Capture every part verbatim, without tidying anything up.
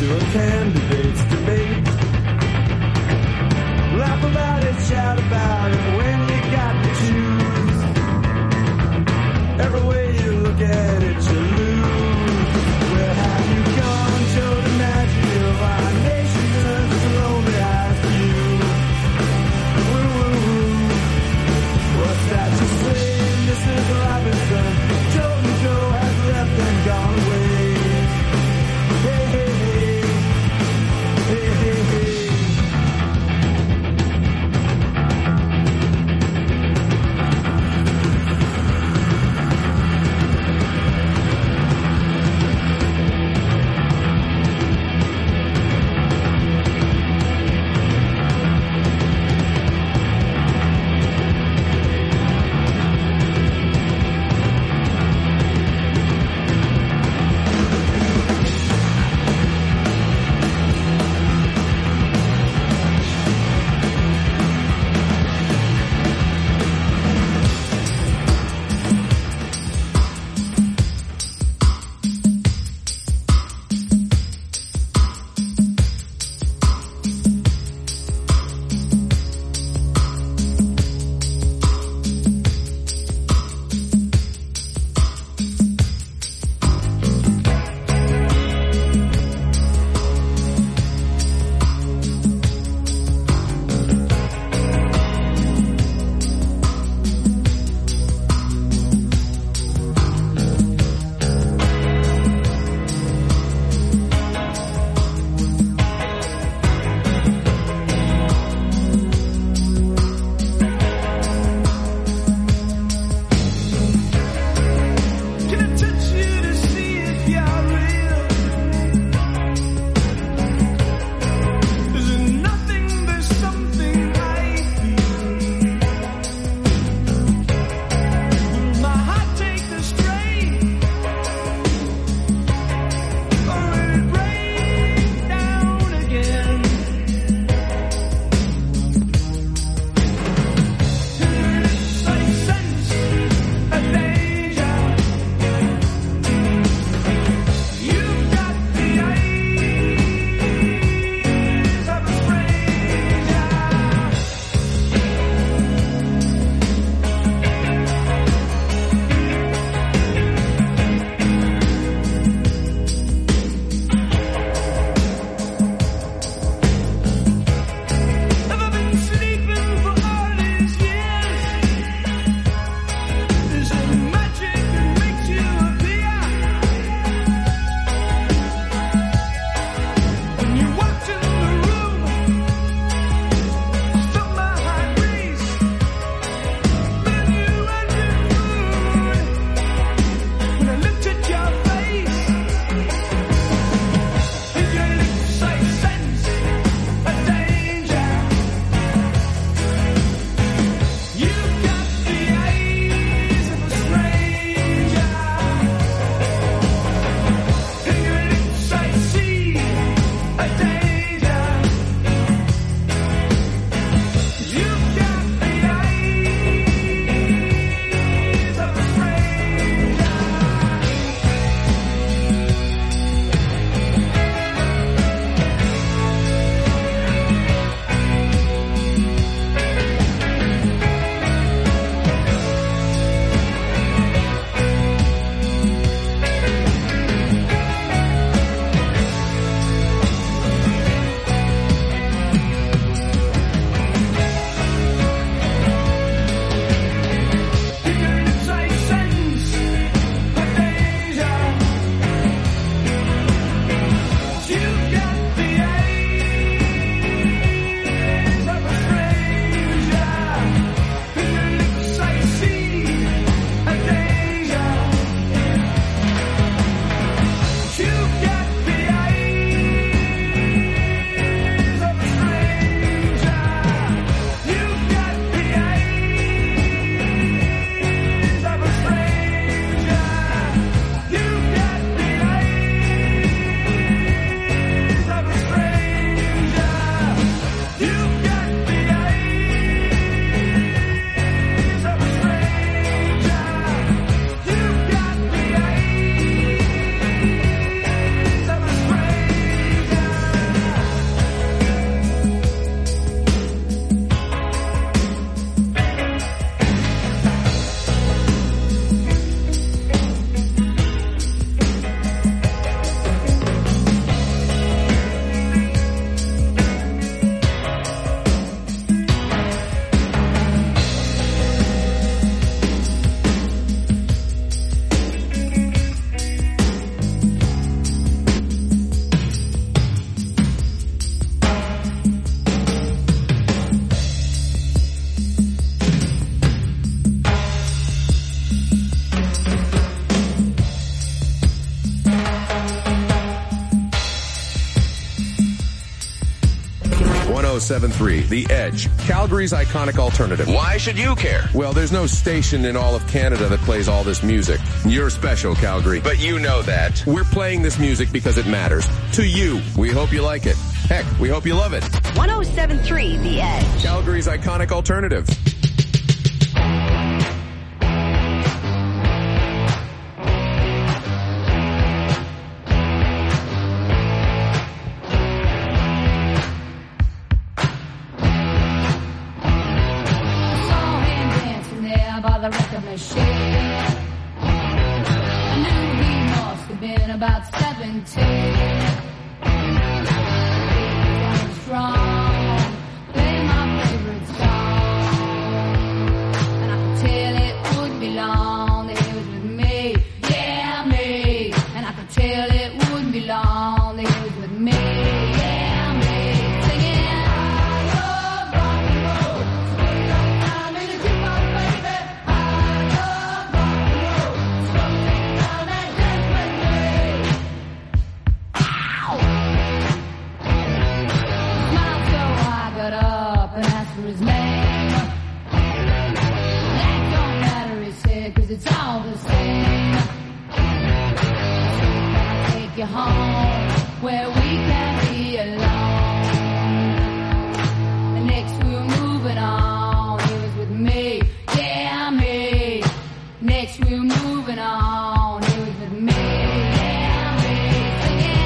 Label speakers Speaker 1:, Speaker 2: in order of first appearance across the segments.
Speaker 1: to a candidate's debate. Laugh about it, shout about it when you got to choose. Every way you look at it, you lose. Where have you gone? Show the magic of our nation turns slowly eyes to you. Woo woo woo. What's that you say, Missus Robinson? Jolton Joe has left and gone away. Hey hey hey.
Speaker 2: oh seven three, The Edge, Calgary's iconic alternative.
Speaker 3: Why should you care?
Speaker 2: Well, there's no station in all of Canada that plays all this music. You're special, Calgary.
Speaker 3: But you know that.
Speaker 2: We're playing this music because it matters. To you. We hope you like it. Heck, we hope you love it.
Speaker 4: one oh seven three The Edge.
Speaker 2: Calgary's iconic alternative.
Speaker 5: By the record machine, I knew he must have been about seventeen. He was strong, playing my favorite song, and I could tell it would be long that he was with me, yeah me. And I could tell it wouldn't be long that he was with me, yeah me. Singing. His name. That don't matter, he said, cause it's all the same. I'll take you home where we can be alone. And next we were moving on, he was with me, yeah me. Next we were moving on, he was with me, yeah me. Singing.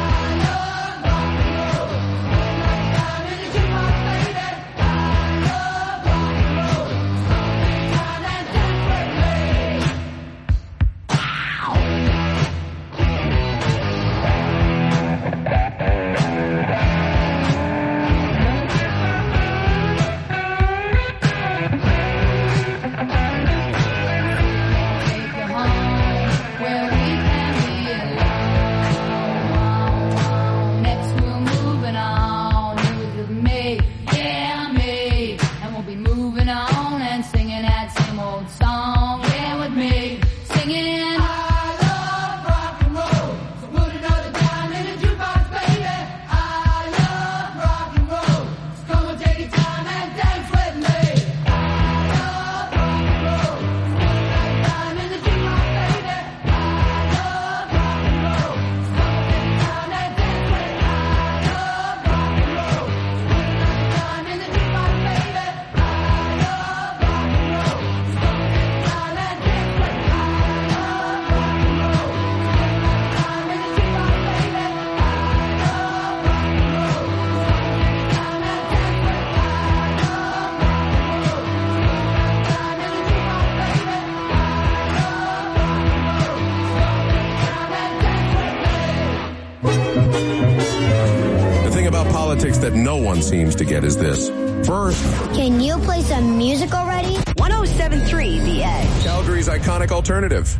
Speaker 2: That no one seems to get is this. First,
Speaker 6: can you play some music already?
Speaker 4: one oh seven three The Edge.
Speaker 2: Calgary's iconic alternative.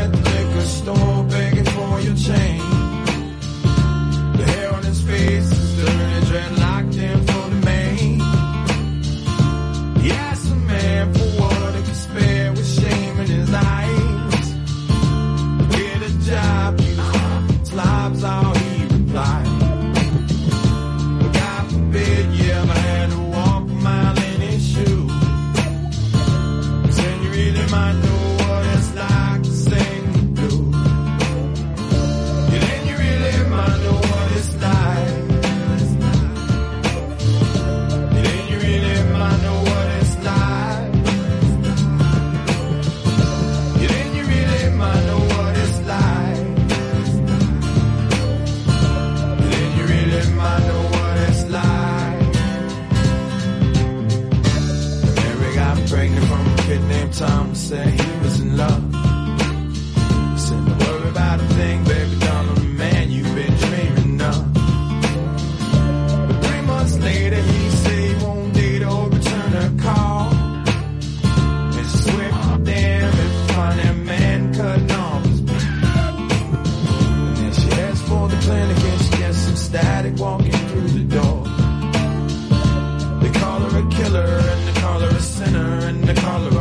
Speaker 1: Chain. The hair on his face is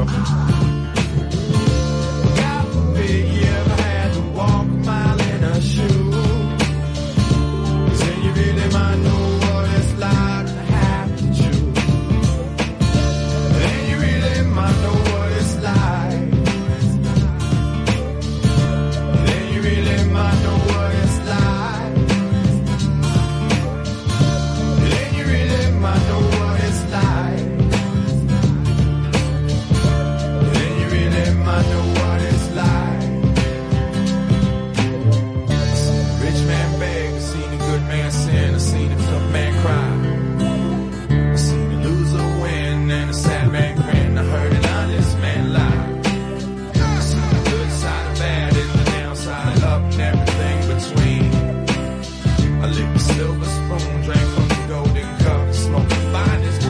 Speaker 1: God forbid you ever had to walk a mile in a shoe. 'Cause then you really might know what it's like to have to choose. Then you really might know what it's like. Then you really might know what it's like. Then you really might know what it's like. Then you really might know what it's like. Rich man beg, I seen a good man sin, I seen a tough man cry. I seen a loser win and a sad man grin. I heard an honest man lie. I seen the good side of bad and the downside up and everything between. I licked the silver spoon, drank from the golden cup, smoked the finest,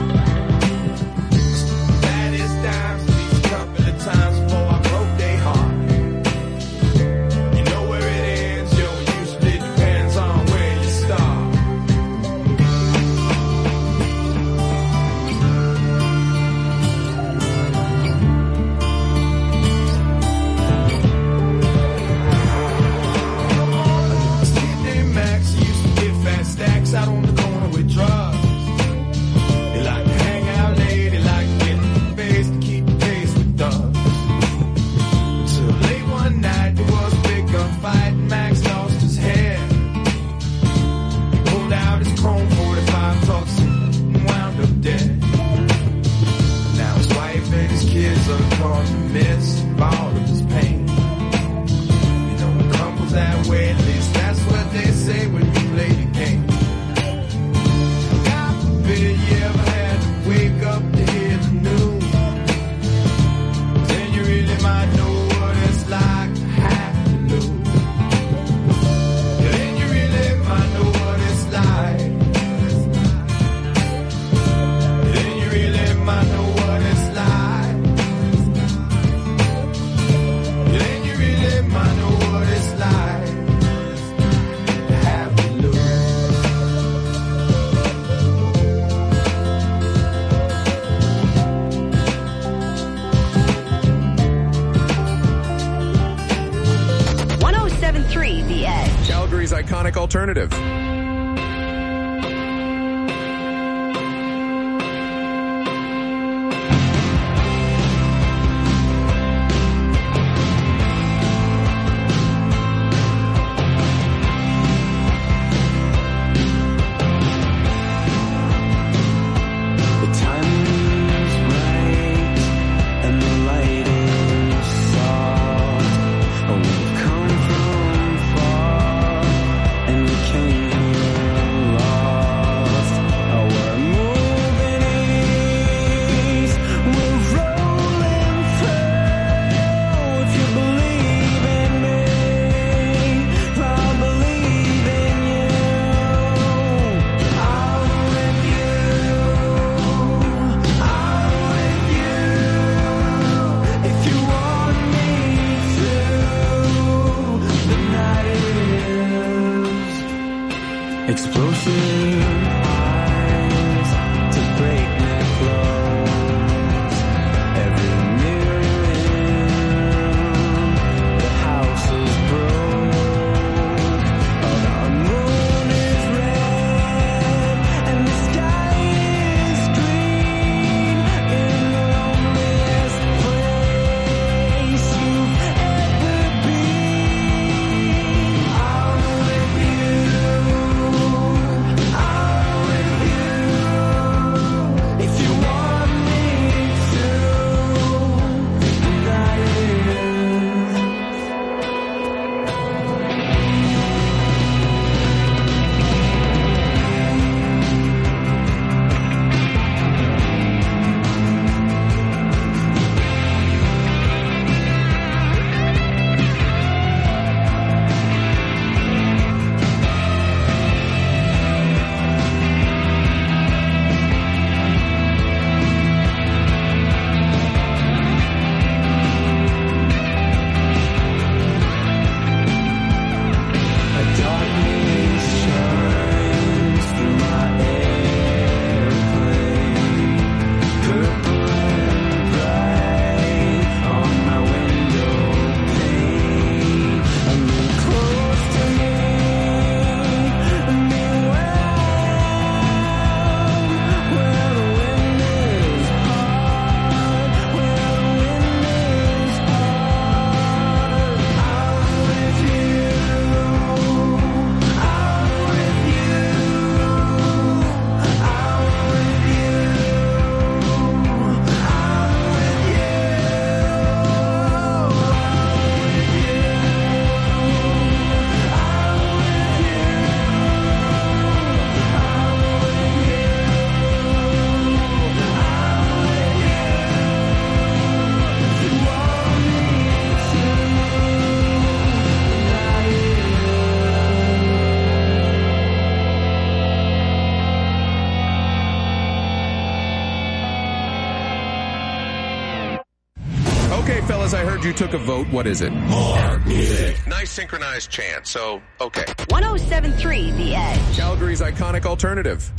Speaker 1: baddest dimes at least a couple of times before I broke their heart. You know where it ends, yo, it usually depends on where you start. Kid Max used to get fat stacks out on the corner with drugs. He liked to hang out late, he liked to get in the face to keep pace with thugs. Until late one night there was a big gunfight and Max lost his head. He pulled out his chrome forty-five Tucson and wound up dead. Now his wife and his kids are caught in the midst of all of his pain. You know it crumbles that way, at least that's what they say when you play the game. God forbid you ever had to wake up to hear the news. Then you really might know what it's like to have to lose. Then you really might know what it's like. Then you really might know what it's like. Then you really might know what it's like to have to lose.
Speaker 4: one oh seven point three The Edge.
Speaker 2: Calgary's iconic alternative.
Speaker 1: The timing is right and the light is soft. Oh, we've come from far and we came
Speaker 2: fellas, I heard you took a vote. What is it?
Speaker 3: More music. Nice synchronized chant, so okay.
Speaker 4: one oh seven point three The Edge.
Speaker 2: Calgary's iconic alternative.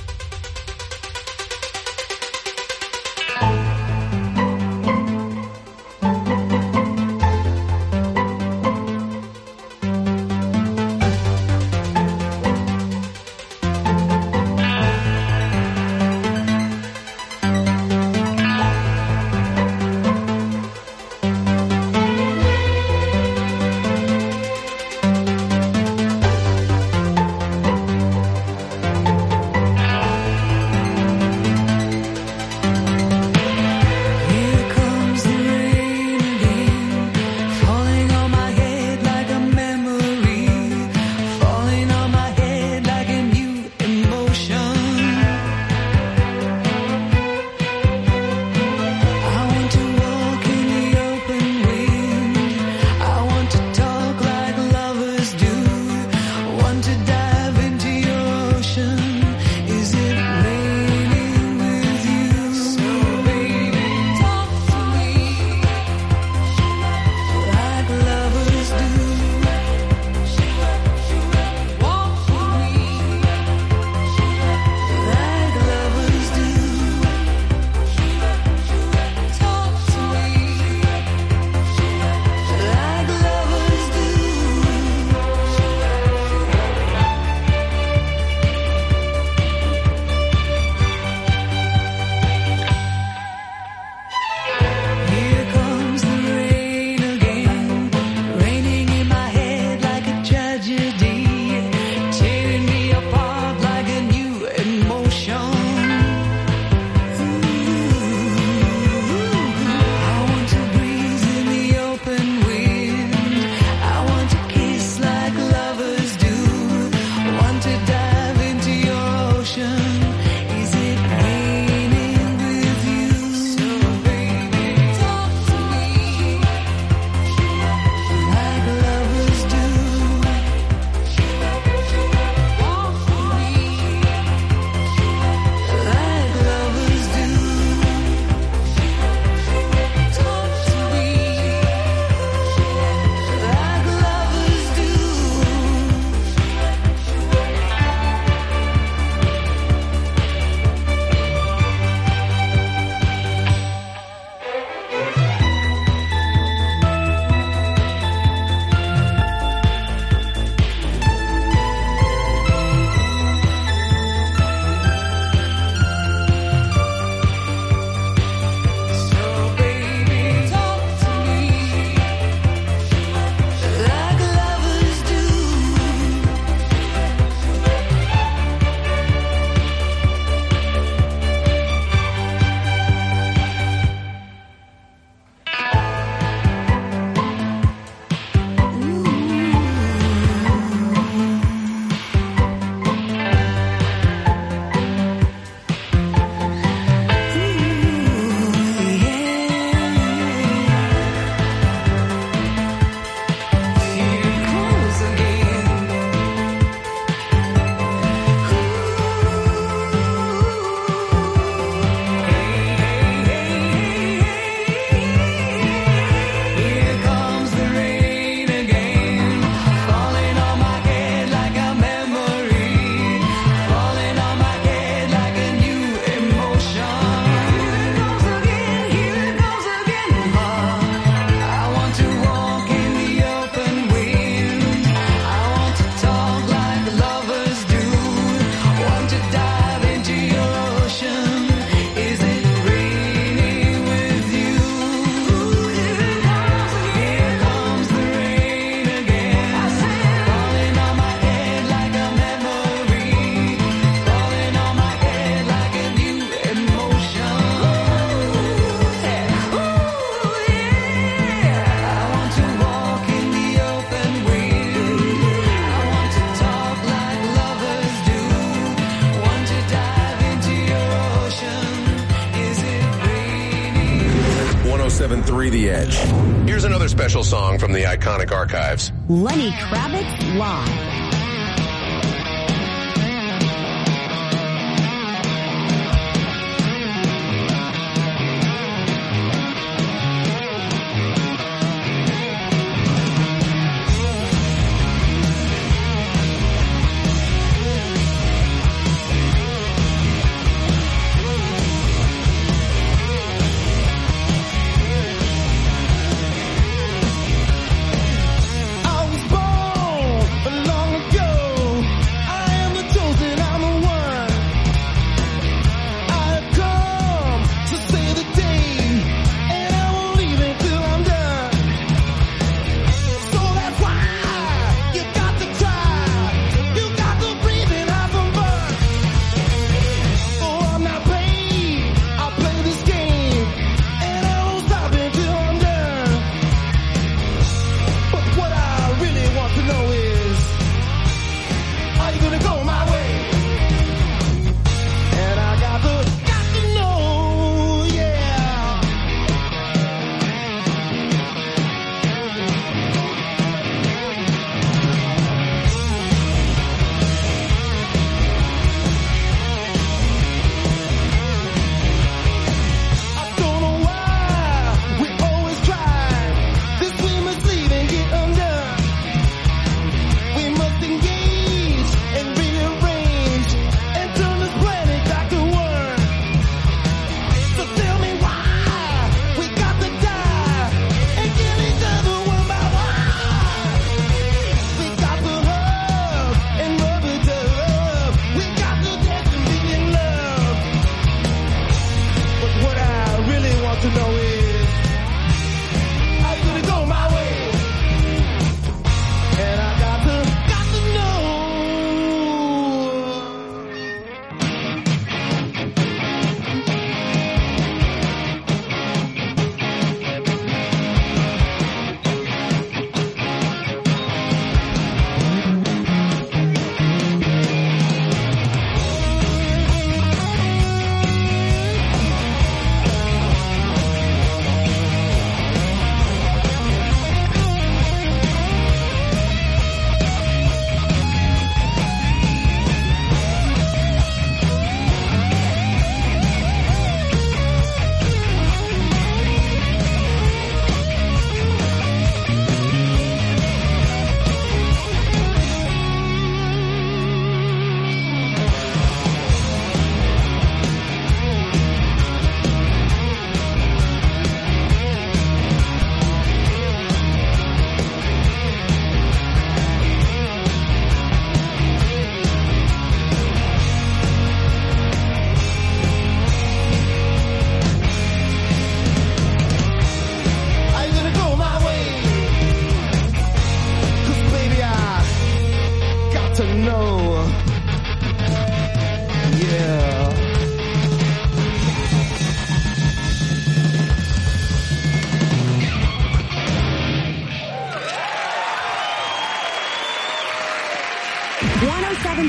Speaker 2: seven point three The Edge.
Speaker 3: Here's another special song from the iconic archives.
Speaker 4: Lenny Kravitz Live.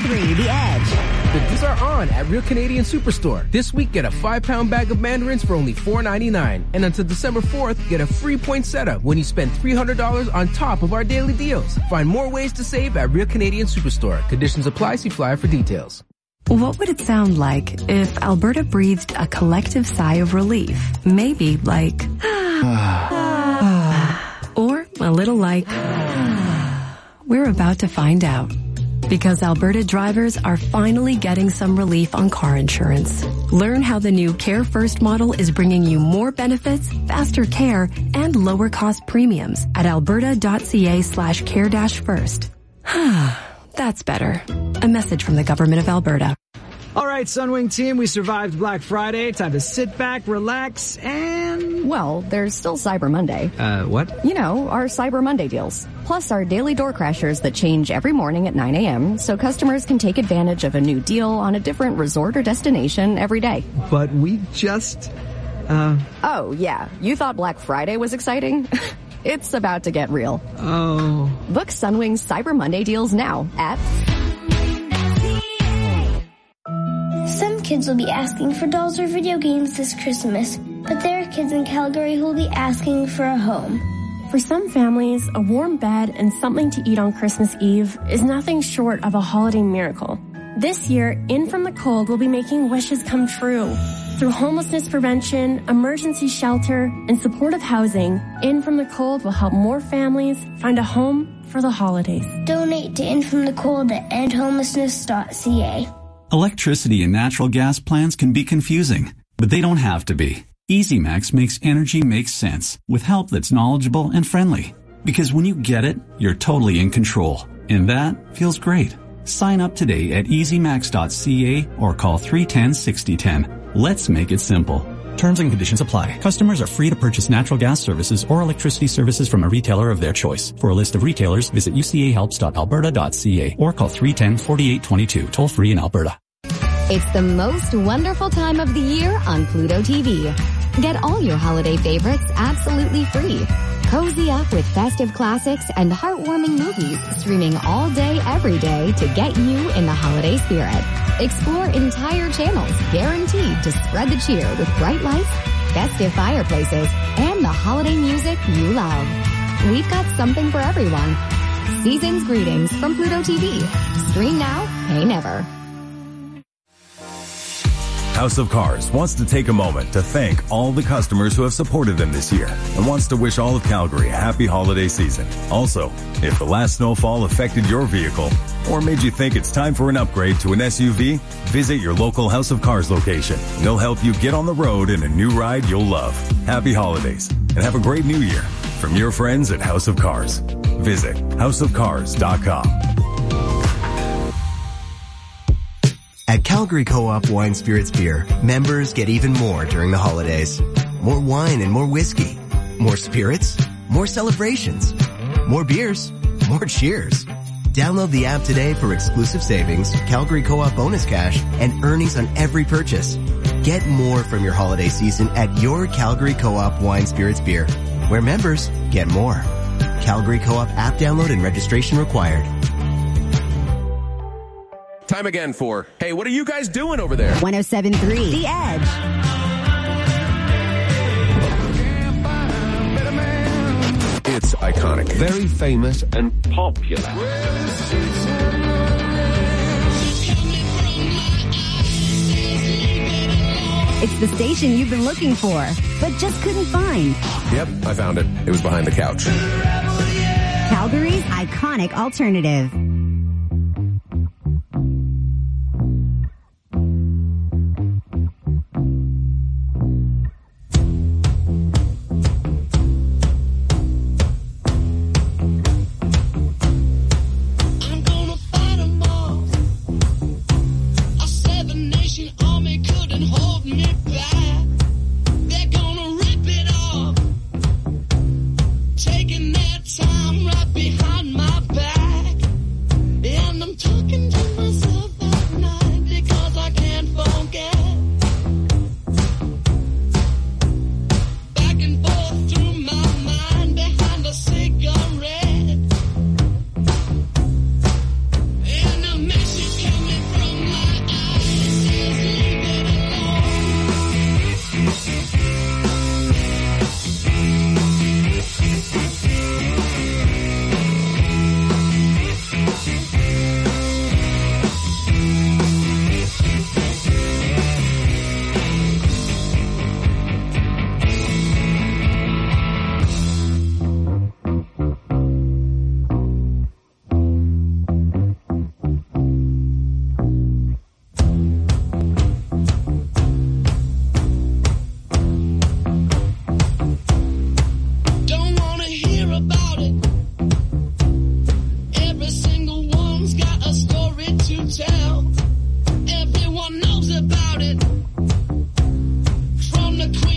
Speaker 4: three The Edge.
Speaker 7: The deals are on at Real Canadian Superstore. This week, get a five-pound bag of mandarins for only four ninety-nine. And until December fourth, get a free point setup when you spend three hundred dollars on top of our daily deals. Find more ways to save at Real Canadian Superstore. Conditions apply. See flyer for details.
Speaker 8: What would it sound like if Alberta breathed a collective sigh of relief? Maybe like... or a little like... We're about to find out. Because Alberta drivers are finally getting some relief on car insurance. Learn how the new Care First model is bringing you more benefits, faster care, and lower cost premiums at alberta.ca slash care dash first. That's better. A message from the Government of Alberta.
Speaker 9: All right, Sunwing team, we survived Black Friday. Time to sit back, relax, and...
Speaker 10: Well, there's still Cyber Monday.
Speaker 9: Uh, what?
Speaker 10: You know, our Cyber Monday deals. Plus our daily door crashers that change every morning at nine a.m. so customers can take advantage of a new deal on a different resort or destination every day.
Speaker 9: But we just... Uh...
Speaker 10: Oh, yeah. You thought Black Friday was exciting? It's about to get real.
Speaker 9: Oh.
Speaker 10: Book Sunwing's Cyber Monday deals now at...
Speaker 6: Some kids will be asking for dolls or video games this Christmas, but there are kids in Calgary who will be asking for a home.
Speaker 11: For some families, a warm bed and something to eat on Christmas Eve is nothing short of a holiday miracle. This year, In From the Cold will be making wishes come true. Through homelessness prevention, emergency shelter, and supportive housing, In From the Cold will help more families find a home for the holidays.
Speaker 6: Donate to In From the Cold at end homelessness dot c a.
Speaker 12: Electricity and natural gas plans can be confusing, but they don't have to be. EasyMax makes energy make sense with help that's knowledgeable and friendly. Because when you get it, you're totally in control. And that feels great. Sign up today at easy max dot c a or call three one zero, six zero one zero. Let's make it simple. Terms and conditions apply. Customers are free to purchase natural gas services or electricity services from a retailer of their choice. For a list of retailers, visit u c a helps dot alberta dot c a or call three one zero, four eight two two, toll free in Alberta.
Speaker 4: It's the most wonderful time of the year on Pluto T V. Get all your holiday favorites absolutely free. Cozy up with festive classics and heartwarming movies streaming all day, every day to get you in the holiday spirit. Explore entire channels guaranteed to spread the cheer with bright lights, festive fireplaces, and the holiday music you love. We've got something for everyone. Season's greetings from Pluto T V. Stream now, pay never.
Speaker 13: House of Cars wants to take a moment to thank all the customers who have supported them this year and wants to wish all of Calgary a happy holiday season. Also, if the last snowfall affected your vehicle or made you think it's time for an upgrade to an S U V, visit your local House of Cars location. They'll help you get on the road in a new ride you'll love. Happy holidays and have a great new year from your friends at House of Cars. Visit house of cars dot com.
Speaker 14: At Calgary Co-op Wine Spirits Beer, members get even more during the holidays. More wine and more whiskey. More spirits. More celebrations. More beers. More cheers. Download the app today for exclusive savings, Calgary Co-op bonus cash, and earnings on every purchase. Get more from your holiday season at your Calgary Co-op Wine Spirits Beer, where members get more. Calgary Co-op app download and registration required.
Speaker 2: Time again for, hey, what are you guys doing over there?
Speaker 4: one oh seven point three The Edge.
Speaker 2: It's iconic.
Speaker 15: Very famous and popular.
Speaker 4: It's the station you've been looking for, but just couldn't find.
Speaker 2: Yep, I found it. It was behind the couch.
Speaker 4: Calgary's iconic alternative.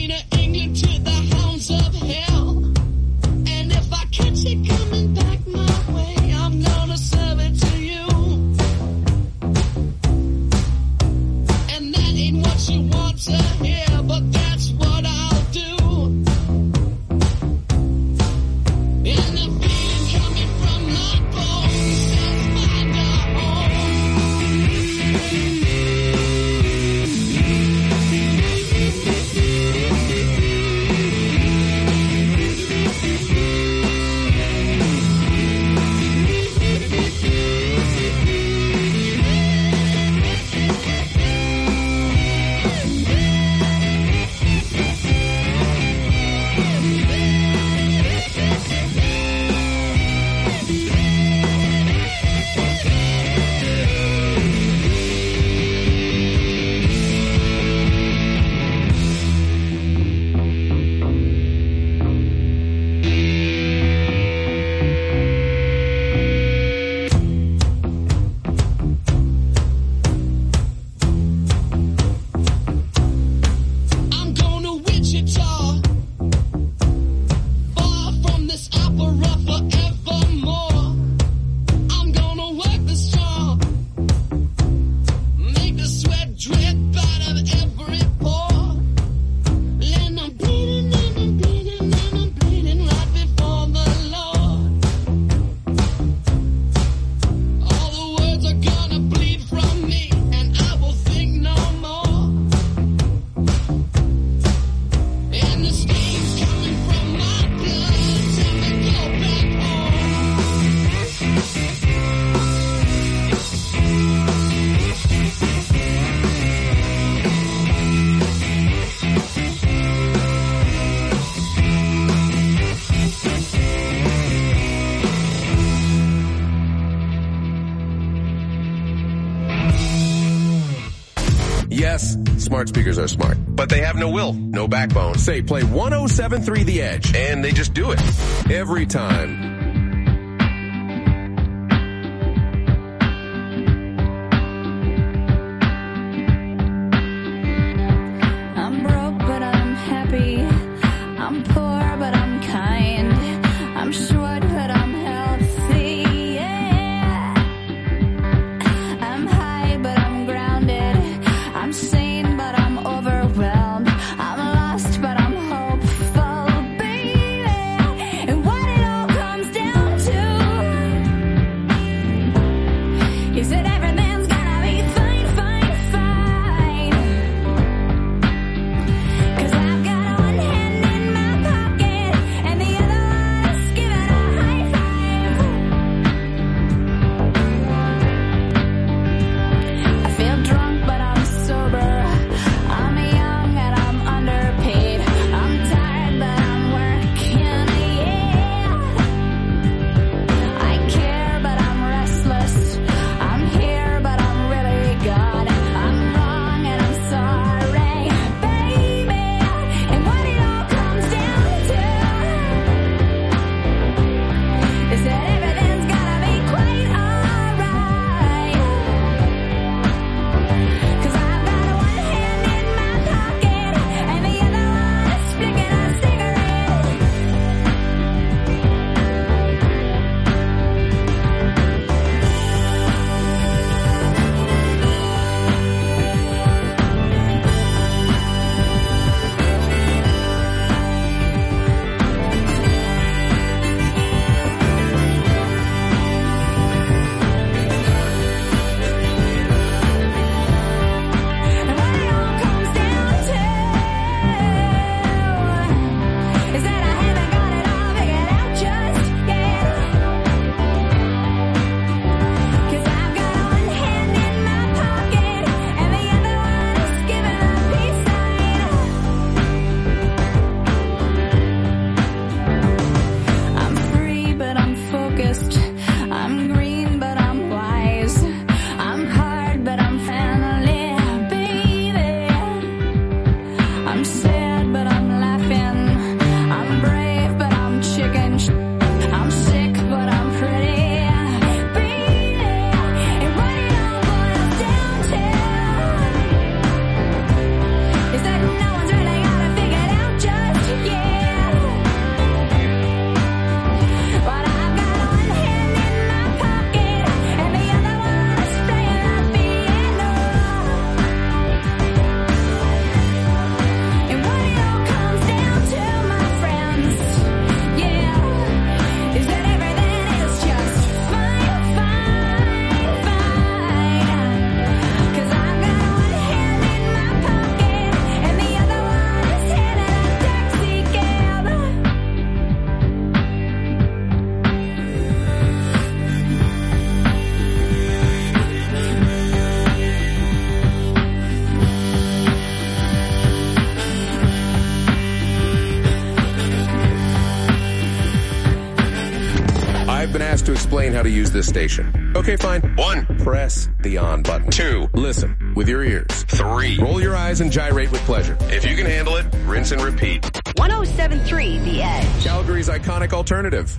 Speaker 1: Queen of England to the hounds of hell. And if I catch it coming back my way, I'm gonna serve it to you. And that ain't what you want to hear, but that's what I'll do. And the feeling coming from my bones says find a home. I'm going to Wichita, far from this opera forevermore. I'm gonna work the strong, make the sweat drip out of every pore. And I'm bleeding and I'm bleeding and I'm bleeding right before the Lord. All the words are gonna bleed from me, and I will think no more. And the stains coming from my blood tell me go back home.
Speaker 2: Yes, smart speakers are smart.
Speaker 3: But they have no will.
Speaker 2: No backbone. Say, play one oh seven point three The Edge.
Speaker 3: And they just do it.
Speaker 2: Every time.
Speaker 5: I'm broke, but I'm happy. I'm poor, but I'm kind. I'm short, but I'm healthy. Yeah. I'm high, but I'm grounded. I'm sane, but I'm overwhelmed. I'm lost, but I'm hopeful, baby. And what it all comes
Speaker 2: to explain how to use this station. Okay, fine.
Speaker 3: One.
Speaker 2: Press the on button.
Speaker 3: Two.
Speaker 2: Listen with your ears.
Speaker 3: Three.
Speaker 2: Roll your eyes and gyrate with pleasure.
Speaker 3: If you can handle it, rinse and repeat.
Speaker 16: one oh seven point three The Edge.
Speaker 2: Calgary's iconic alternative.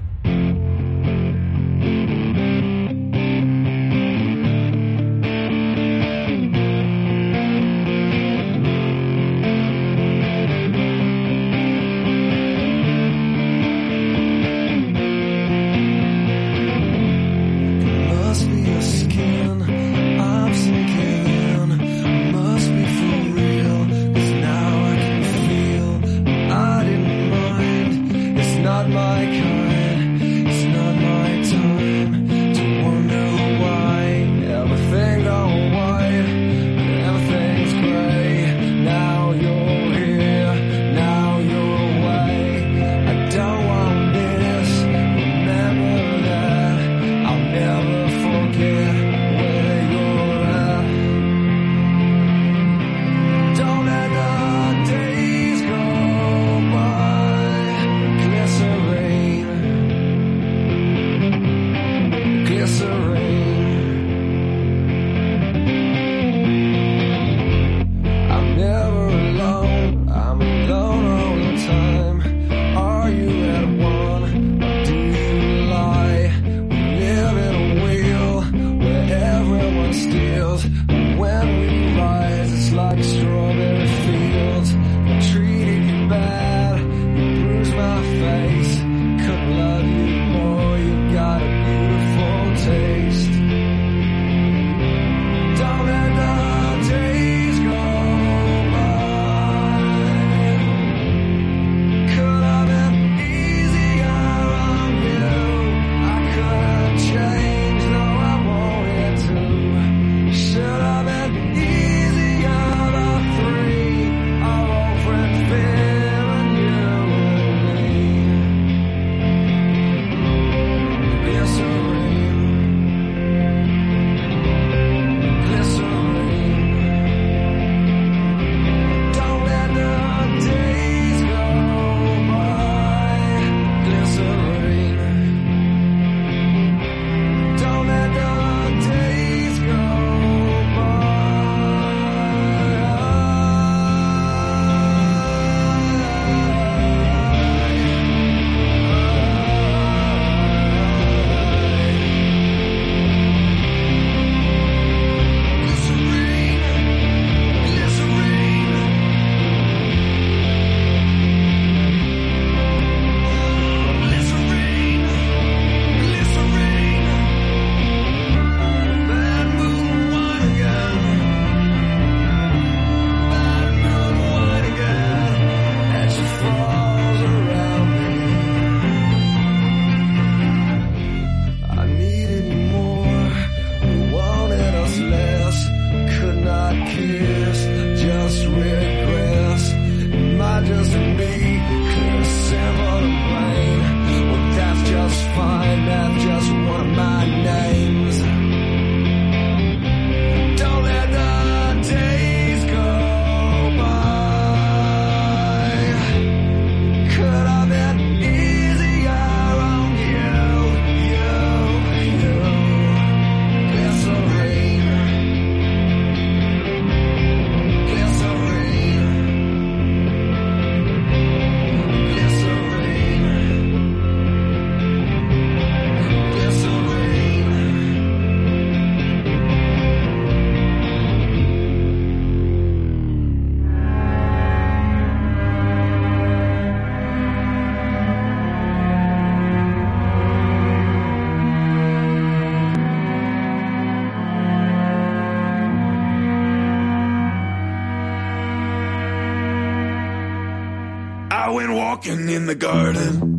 Speaker 1: I went walking in the garden.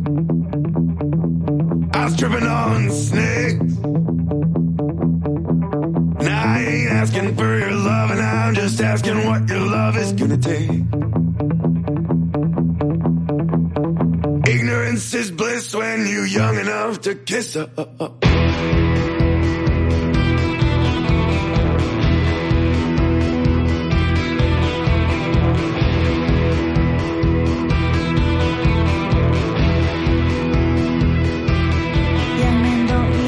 Speaker 1: I was tripping on snakes. Now I ain't asking for your love, and I'm just asking what your love is gonna take. Ignorance is bliss when you're young enough to kiss up.
Speaker 17: Young men don't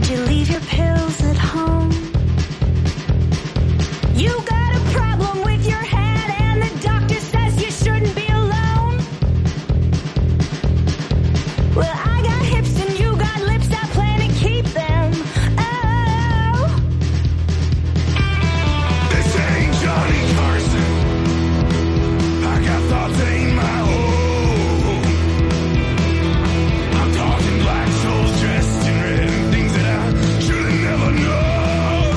Speaker 17: Did you leave your pills at home? You got a problem with your head and the doctor says you shouldn't be alone. Well, I got hips and you got lips, I plan to keep them. Oh.
Speaker 1: This ain't Johnny Carson. I got thoughts that ain't my own. I'm talking black souls dressed in red and things that I should've never known.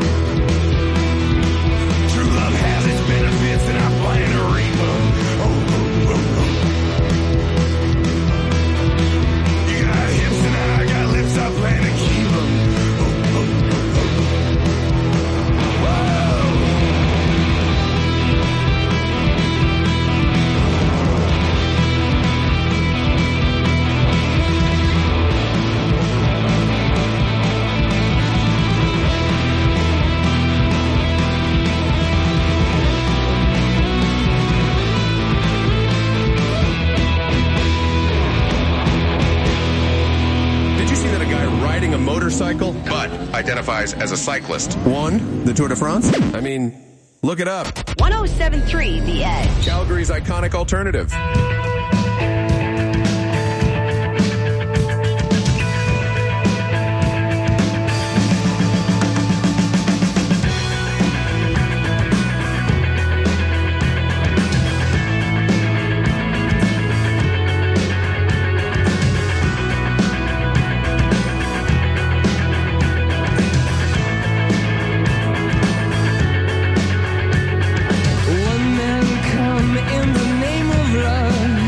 Speaker 1: True love has its benefits and I plan to reap them. Oh, oh, oh, oh. You got hips and I got lips, I plan to keep them. Oh, oh, oh, oh. Whoa.
Speaker 2: Did you see that a guy riding a motorcycle?
Speaker 3: But identifies as a cyclist.
Speaker 2: Won the Tour de France? I mean, look it up.
Speaker 16: one oh seven point three The Edge.
Speaker 2: Calgary's iconic alternative.
Speaker 1: One man come in the name of love.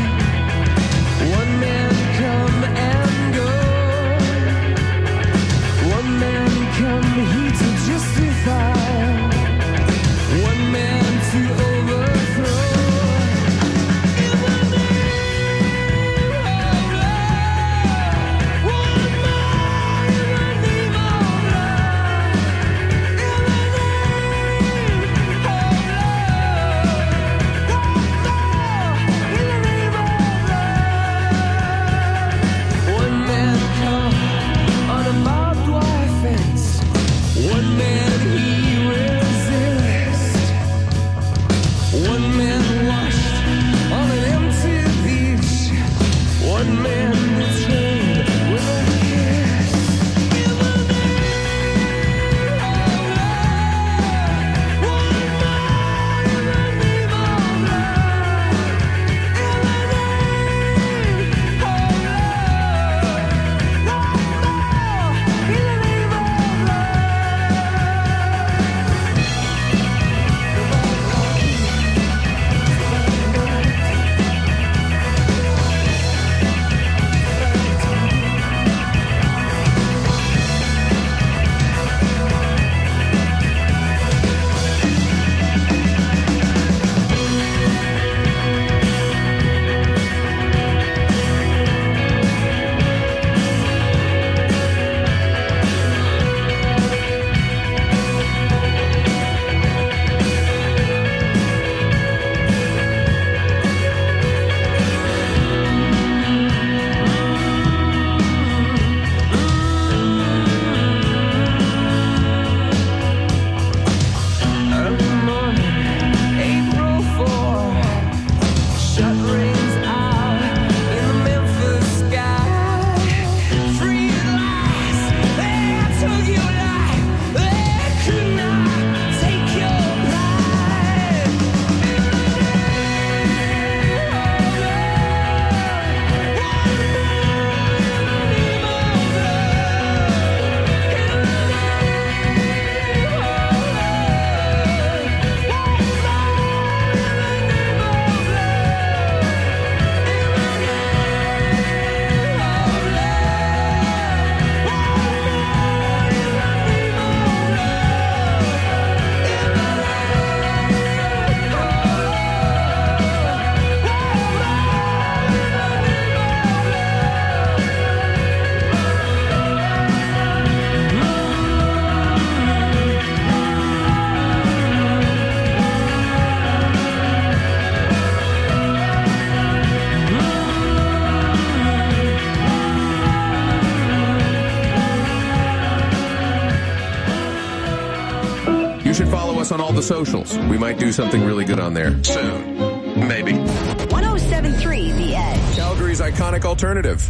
Speaker 2: should follow us on all the socials. We might do something really good on there.
Speaker 3: Soon. Maybe.
Speaker 16: one oh seven point three The Edge.
Speaker 2: Calgary's iconic alternative.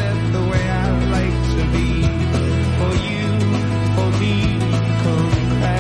Speaker 1: Come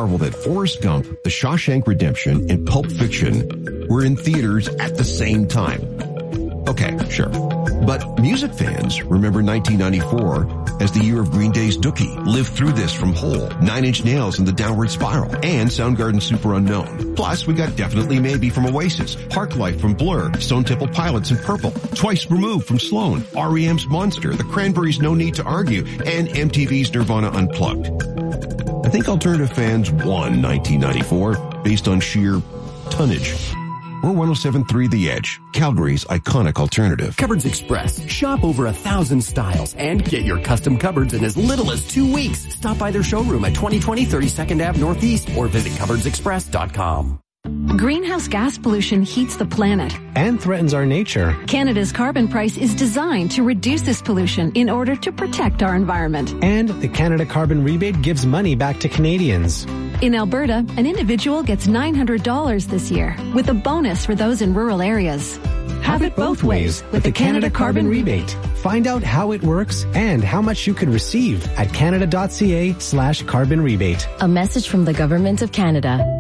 Speaker 18: marvel that Forrest Gump, The Shawshank Redemption, and Pulp Fiction were in theaters at the same time. Okay, sure. But music fans remember nineteen ninety-four as the year of Green Day's Dookie, Live Through This from Hole, Nine Inch Nails and the Downward Spiral, and Soundgarden's Super Unknown. Plus, we got Definitely Maybe from Oasis, Parklife from Blur, Stone Temple Pilots and Purple, Twice Removed from Sloan, R E M's Monster, The Cranberries' No Need to Argue, and M T V's Nirvana Unplugged. I think alternative fans won nineteen ninety-four based on sheer tonnage. We're one oh seven point three The Edge, Calgary's iconic alternative.
Speaker 19: Cupboards Express. Shop over a thousand styles and get your custom cupboards in as little as two weeks. Stop by their showroom at twenty twenty thirty-second Avenue Northeast or visit cupboards express dot com.
Speaker 20: Greenhouse gas pollution heats the planet
Speaker 21: and threatens our nature.
Speaker 20: Canada's carbon price is designed to reduce this pollution in order to protect our environment.
Speaker 21: And the Canada Carbon Rebate gives money back to Canadians.
Speaker 20: In Alberta, an individual gets nine hundred dollars this year, with a bonus for those in rural areas.
Speaker 21: Have, Have it both ways with the Canada, Canada Carbon Rebate. Find out how it works and how much you could receive at canada.ca slash carbon rebate.
Speaker 4: A message from the Government of Canada.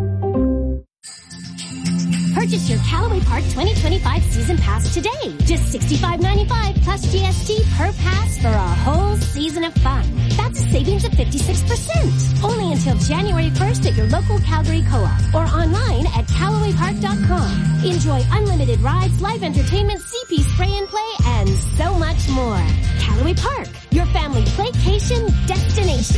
Speaker 22: Purchase your Callaway Park twenty twenty-five season pass today. Just sixty-five ninety-five plus G S T per pass for a whole season of fun. That's a savings of fifty-six percent. Only until January first at your local Calgary Co-op or online at callaway park dot com. Enjoy unlimited rides, live entertainment, C P spray and play, and so much more. Callaway Park, your family playcation destination.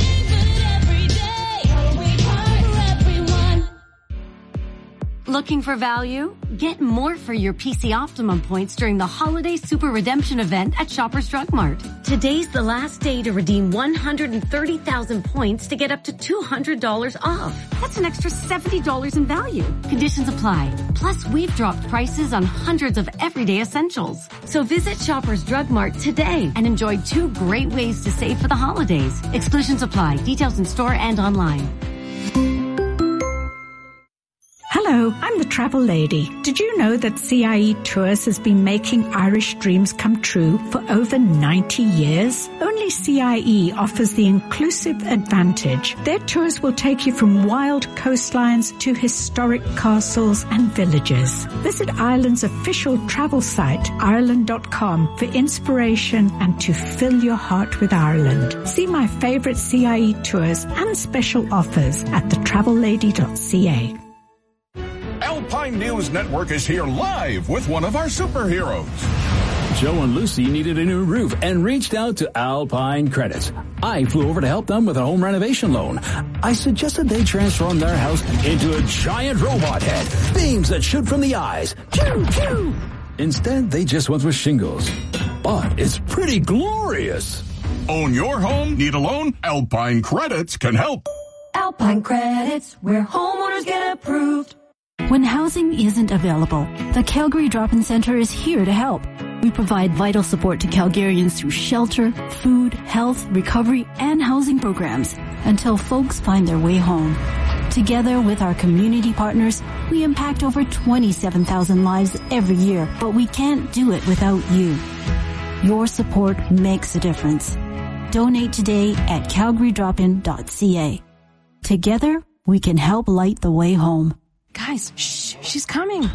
Speaker 23: Looking for value? Get more for your P C Optimum points during the Holiday Super Redemption event at Shoppers Drug Mart. Today's the last day to redeem one hundred thirty thousand points to get up to two hundred dollars off. That's an extra seventy dollars in value. Conditions apply. Plus, we've dropped prices on hundreds of everyday essentials. So visit Shoppers Drug Mart today and enjoy two great ways to save for the holidays. Exclusions apply. Details in store and online.
Speaker 24: Hello, I'm the Travel Lady. Did you know that C I E Tours has been making Irish dreams come true for over ninety years? Only C I E offers the inclusive advantage. Their tours will take you from wild coastlines to historic castles and villages. Visit Ireland's official travel site, ireland dot com, for inspiration and to fill your heart with Ireland. See my favorite C I E tours and special offers at the travel lady dot c a.
Speaker 25: Alpine News Network is here live with one of our superheroes.
Speaker 26: Joe and Lucy needed a new roof and reached out to Alpine Credits. I flew over to help them with a home renovation loan. I suggested they transform their house into a giant robot head, beams that shoot from the eyes. Pew, pew. Instead, they just went with shingles. But it's pretty glorious.
Speaker 25: Own your home? Need a loan? Alpine Credits can help.
Speaker 23: Alpine Credits, where homeowners get approved. When housing isn't available, the Calgary Drop-In Centre is here to help. We provide vital support to Calgarians through shelter, food, health, recovery, and housing programs until folks find their way home. Together with our community partners, we impact over twenty-seven thousand lives every year, but we can't do it without you. Your support makes a difference. Donate today at calgary drop in dot c a. Together, we can help light the way home.
Speaker 20: Guys, shh, she's coming.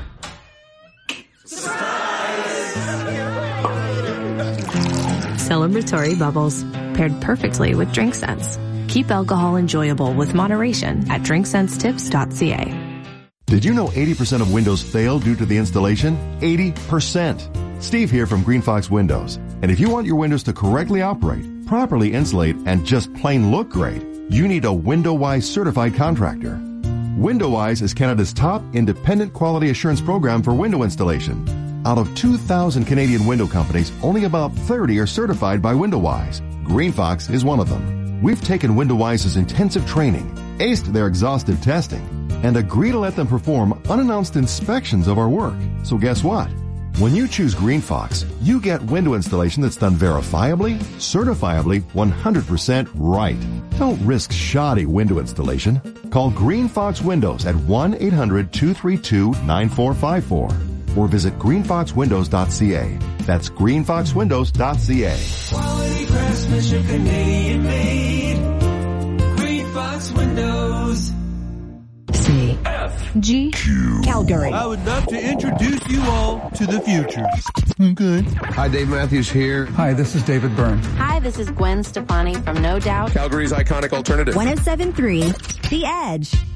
Speaker 27: Celebratory bubbles, paired perfectly with Drink Sense. Keep alcohol enjoyable with moderation at drink sense tips dot c a.
Speaker 28: Did you know eighty percent of windows fail due to the installation? eighty percent. Steve here from Green Fox Windows. And if you want your windows to correctly operate, properly insulate, and just plain look great, you need a WindowWise certified contractor. WindowWise is Canada's top independent quality assurance program for window installation. Out of two thousand Canadian window companies, only about thirty are certified by WindowWise. Green Fox is one of them. We've taken WindowWise's intensive training, aced their exhaustive testing, and agree to let them perform unannounced inspections of our work. So guess what? When you choose Green Fox, you get window installation that's done verifiably, certifiably, one hundred percent right. Don't risk shoddy window installation. Call Green Fox Windows at one eight hundred two three two nine four five four or visit green fox windows dot c a. That's green fox windows dot c a.
Speaker 1: Quality craftsmanship, Canadian made. Green Fox Windows.
Speaker 20: G.
Speaker 16: Calgary.
Speaker 1: I would love to introduce you all to the future. Okay.
Speaker 2: Hi, Dave Matthews here.
Speaker 6: Hi, this is David Byrne.
Speaker 27: Hi, this is Gwen Stefani from No Doubt.
Speaker 2: Calgary's iconic alternative.
Speaker 16: one oh seven point three The Edge.